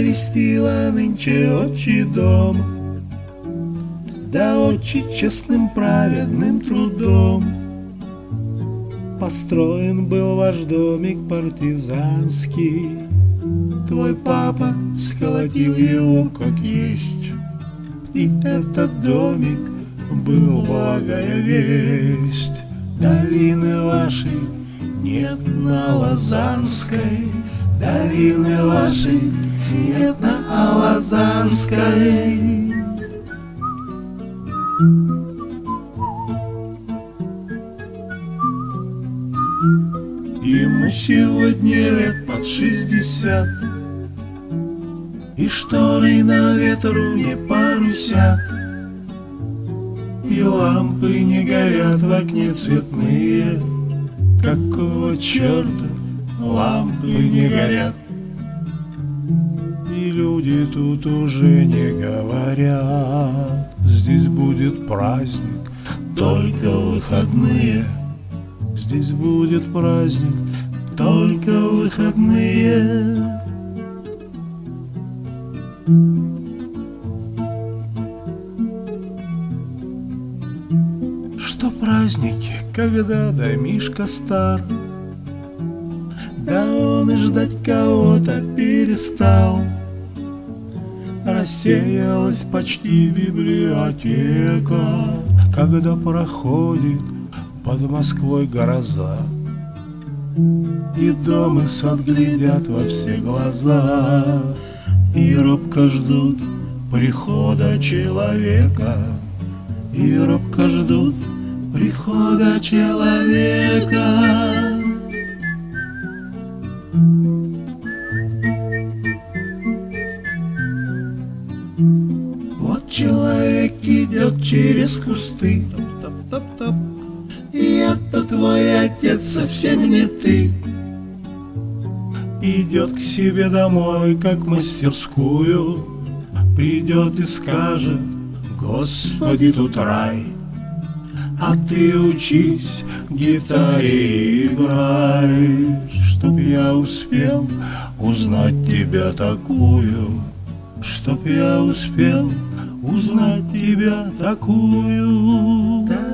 навестила нынче отчий дом, да отчий честным праведным трудом построен был ваш домик партизанский. Твой папа сколотил его как есть, и этот домик был благая весть. Долины вашей нет на Лозанской, долины вашей нет на Лозанской. Ему сегодня лет под 60, и шторы на ветру не парусят, и лампы не горят в окне цветные. Какого черта лампы не горят? И люди тут уже не говорят: здесь будет праздник, только выходные. Здесь будет праздник, только выходные. Что праздники, когда домишко стар, да он и ждать кого-то перестал. Рассеялась почти библиотека, когда проходит под Москвой гроза, и дом и сад глядят во все глаза, и робко ждут прихода человека, и робко ждут прихода человека. Вот человек идет через кусты, топ-топ-топ-топ, и это твой отец, совсем не ты. Идет к себе домой, как в мастерскую, придет и скажет: Господи, тут рай. А ты учись, гитаре играй, чтоб я успел узнать тебя такую, чтоб я успел узнать тебя такую.